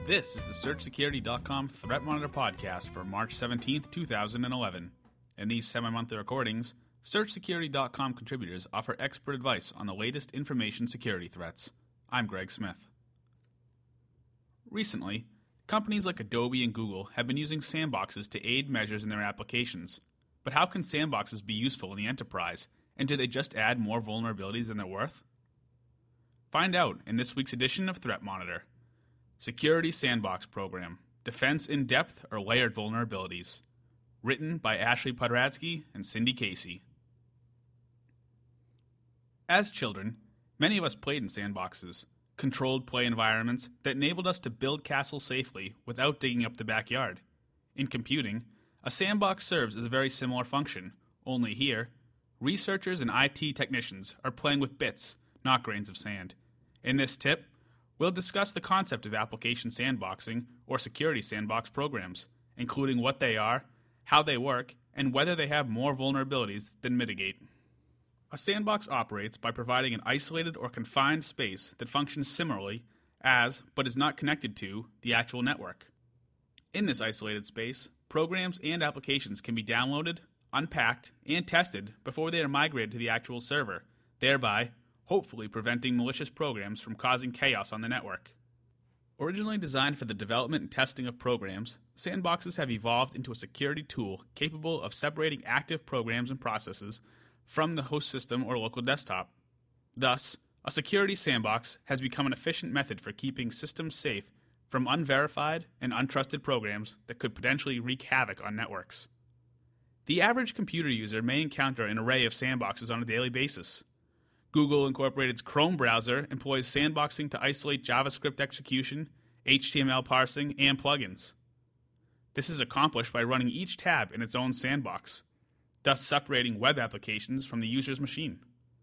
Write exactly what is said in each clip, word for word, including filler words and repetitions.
This is the Search Security dot com Threat Monitor podcast for March seventeenth, two thousand eleven. In these semi-monthly recordings, Search Security dot com contributors offer expert advice on the latest information security threats. I'm Greg Smith. Recently, companies like Adobe and Google have been using sandboxes to aid measures in their applications. But how can sandboxes be useful in the enterprise, and do they just add more vulnerabilities than they're worth? Find out in this week's edition of Threat Monitor. Security Sandbox Program, Defense in Depth or Layered Vulnerabilities. Written by Ashley Podradsky and Cindy Casey. As children, many of us played in sandboxes, controlled play environments that enabled us to build castles safely without digging up the backyard. In computing, a sandbox serves as a very similar function, only here, researchers and I T technicians are playing with bits, not grains of sand. In this tip, we'll discuss the concept of application sandboxing or security sandbox programs, including what they are, how they work, and whether they have more vulnerabilities than mitigate. A sandbox operates by providing an isolated or confined space that functions similarly as, but is not connected to, the actual network. In this isolated space, programs and applications can be downloaded, unpacked, and tested before they are migrated to the actual server, thereby hopefully preventing malicious programs from causing chaos on the network. Originally designed for the development and testing of programs, sandboxes have evolved into a security tool capable of separating active programs and processes from the host system or local desktop. Thus, a security sandbox has become an efficient method for keeping systems safe from unverified and untrusted programs that could potentially wreak havoc on networks. The average computer user may encounter an array of sandboxes on a daily basis. Google Incorporated's Chrome browser employs sandboxing to isolate JavaScript execution, H T M L parsing, and plugins. This is accomplished by running each tab in its own sandbox, thus separating web applications from the user's machine.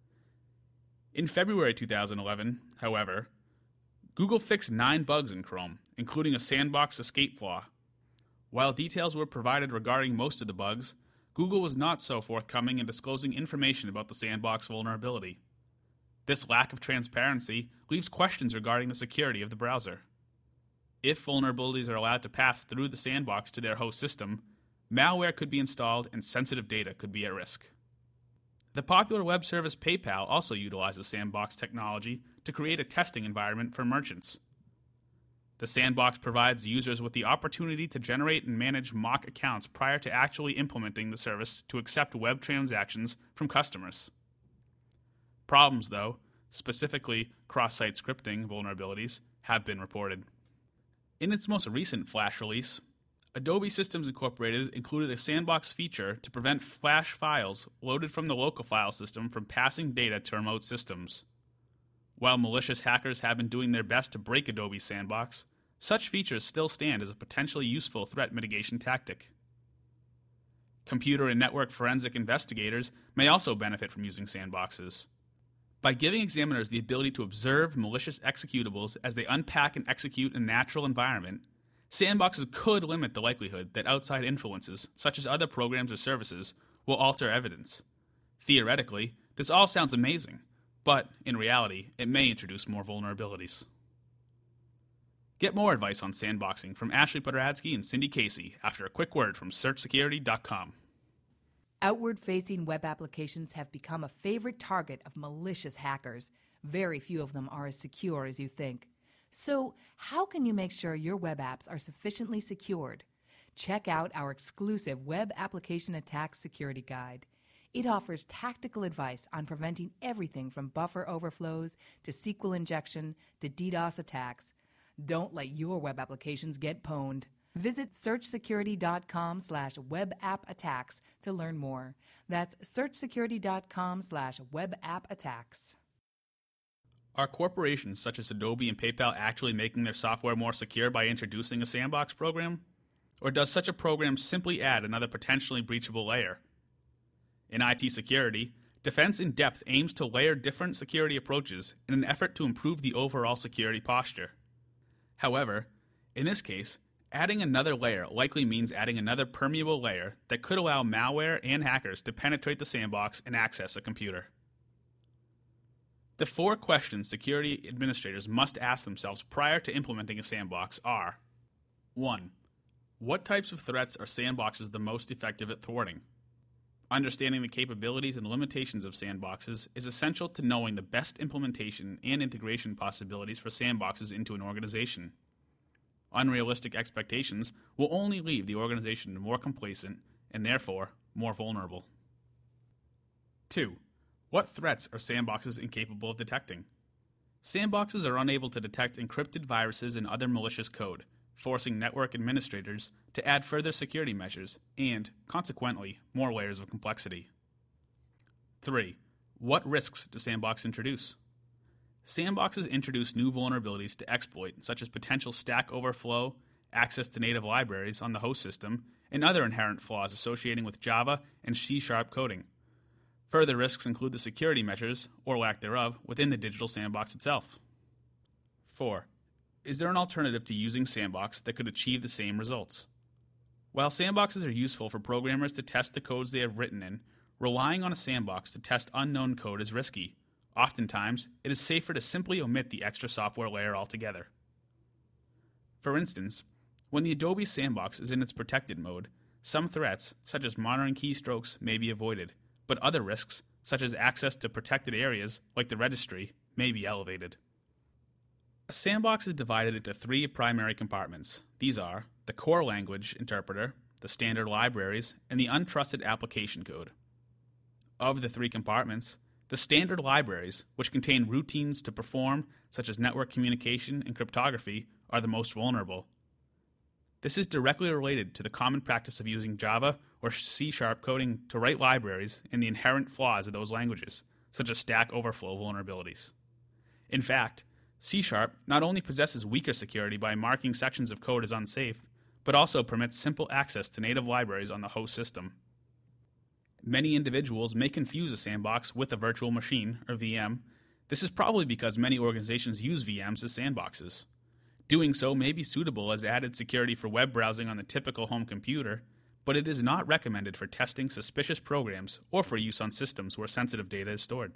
In February two thousand eleven, however, Google fixed nine bugs in Chrome, including a sandbox escape flaw. While details were provided regarding most of the bugs, Google was not so forthcoming in disclosing information about the sandbox vulnerability. This lack of transparency leaves questions regarding the security of the browser. If vulnerabilities are allowed to pass through the sandbox to their host system, malware could be installed and sensitive data could be at risk. The popular web service PayPal also utilizes sandbox technology to create a testing environment for merchants. The sandbox provides users with the opportunity to generate and manage mock accounts prior to actually implementing the service to accept web transactions from customers. Problems, though, specifically cross-site scripting vulnerabilities, have been reported. In its most recent Flash release, Adobe Systems Incorporated included a sandbox feature to prevent Flash files loaded from the local file system from passing data to remote systems. While malicious hackers have been doing their best to break Adobe's sandbox, such features still stand as a potentially useful threat mitigation tactic. Computer and network forensic investigators may also benefit from using sandboxes. By giving examiners the ability to observe malicious executables as they unpack and execute in a natural environment, sandboxes could limit the likelihood that outside influences, such as other programs or services, will alter evidence. Theoretically, this all sounds amazing, but in reality, it may introduce more vulnerabilities. Get more advice on sandboxing from Ashley Podradsky and Cindy Casey after a quick word from Search Security dot com. Outward-facing web applications have become a favorite target of malicious hackers. Very few of them are as secure as you think. So, how can you make sure your web apps are sufficiently secured? Check out our exclusive Web Application Attack Security Guide. It offers tactical advice on preventing everything from buffer overflows to S Q L injection to DDoS attacks. Don't let your web applications get pwned. Visit Search Security dot com slash web app attacks to learn more. That's Search Security dot com slash web app attacks. Are corporations such as Adobe and PayPal actually making their software more secure by introducing a sandbox program? Or does such a program simply add another potentially breachable layer? In I T security, Defense in Depth aims to layer different security approaches in an effort to improve the overall security posture. However, in this case, adding another layer likely means adding another permeable layer that could allow malware and hackers to penetrate the sandbox and access a computer. The four questions security administrators must ask themselves prior to implementing a sandbox are: one. What types of threats are sandboxes the most effective at thwarting? Understanding the capabilities and limitations of sandboxes is essential to knowing the best implementation and integration possibilities for sandboxes into an organization. Unrealistic expectations will only leave the organization more complacent and therefore more vulnerable. two. What threats are sandboxes incapable of detecting? Sandboxes are unable to detect encrypted viruses and other malicious code, forcing network administrators to add further security measures and, consequently, more layers of complexity. three. What risks do sandboxes introduce? Sandboxes introduce new vulnerabilities to exploit, such as potential stack overflow, access to native libraries on the host system, and other inherent flaws associating with Java and C Sharp coding. Further risks include the security measures, or lack thereof, within the digital sandbox itself. four. Is there an alternative to using Sandbox that could achieve the same results? While sandboxes are useful for programmers to test the codes they have written in, relying on a sandbox to test unknown code is risky. Oftentimes, it is safer to simply omit the extra software layer altogether. For instance, when the Adobe Sandbox is in its protected mode, some threats, such as monitoring keystrokes, may be avoided, but other risks, such as access to protected areas, like the registry, may be elevated. A sandbox is divided into three primary compartments. These are the core language interpreter, the standard libraries, and the untrusted application code. Of the three compartments, the standard libraries, which contain routines to perform, such as network communication and cryptography, are the most vulnerable. This is directly related to the common practice of using Java or C Sharp coding to write libraries and the inherent flaws of those languages, such as Stack Overflow vulnerabilities. In fact, C Sharp not only possesses weaker security by marking sections of code as unsafe, but also permits simple access to native libraries on the host system. Many individuals may confuse a sandbox with a virtual machine, or V M. This is probably because many organizations use V Ms as sandboxes. Doing so may be suitable as added security for web browsing on the typical home computer, but it is not recommended for testing suspicious programs or for use on systems where sensitive data is stored.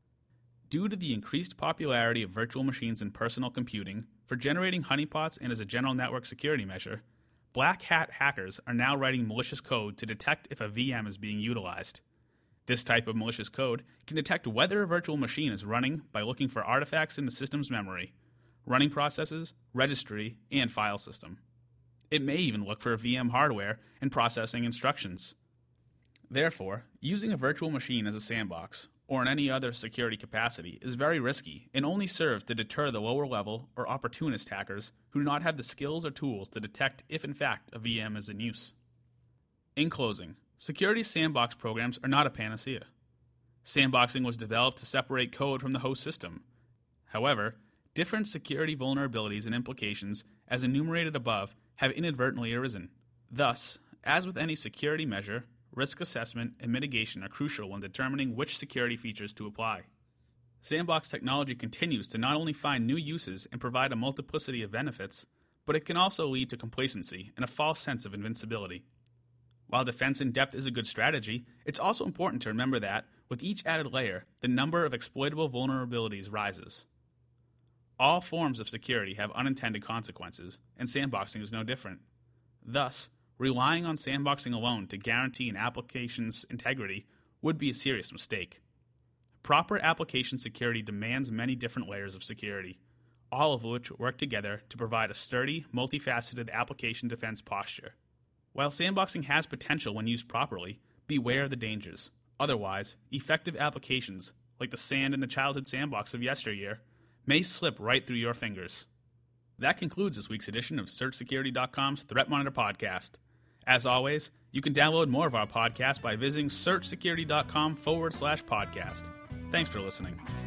Due to the increased popularity of virtual machines in personal computing, for generating honeypots and as a general network security measure, black hat hackers are now writing malicious code to detect if a V M is being utilized. This type of malicious code can detect whether a virtual machine is running by looking for artifacts in the system's memory, running processes, registry, and file system. It may even look for V M hardware and processing instructions. Therefore, using a virtual machine as a sandbox, or in any other security capacity, is very risky and only serves to deter the lower-level or opportunist hackers who do not have the skills or tools to detect if in fact a V M is in use. In closing, security sandbox programs are not a panacea. Sandboxing was developed to separate code from the host system. However, different security vulnerabilities and implications, as enumerated above, have inadvertently arisen. Thus, as with any security measure, risk assessment and mitigation are crucial when determining which security features to apply. Sandbox technology continues to not only find new uses and provide a multiplicity of benefits, but it can also lead to complacency and a false sense of invincibility. While defense in depth is a good strategy, it's also important to remember that, with each added layer, the number of exploitable vulnerabilities rises. All forms of security have unintended consequences, and sandboxing is no different. Thus, relying on sandboxing alone to guarantee an application's integrity would be a serious mistake. Proper application security demands many different layers of security, all of which work together to provide a sturdy, multifaceted application defense posture. While sandboxing has potential when used properly, beware of the dangers. Otherwise, effective applications, like the sand in the childhood sandbox of yesteryear, may slip right through your fingers. That concludes this week's edition of Search Security dot com's Threat Monitor podcast. As always, you can download more of our podcast by visiting search security dot com forward slash podcast. Thanks for listening.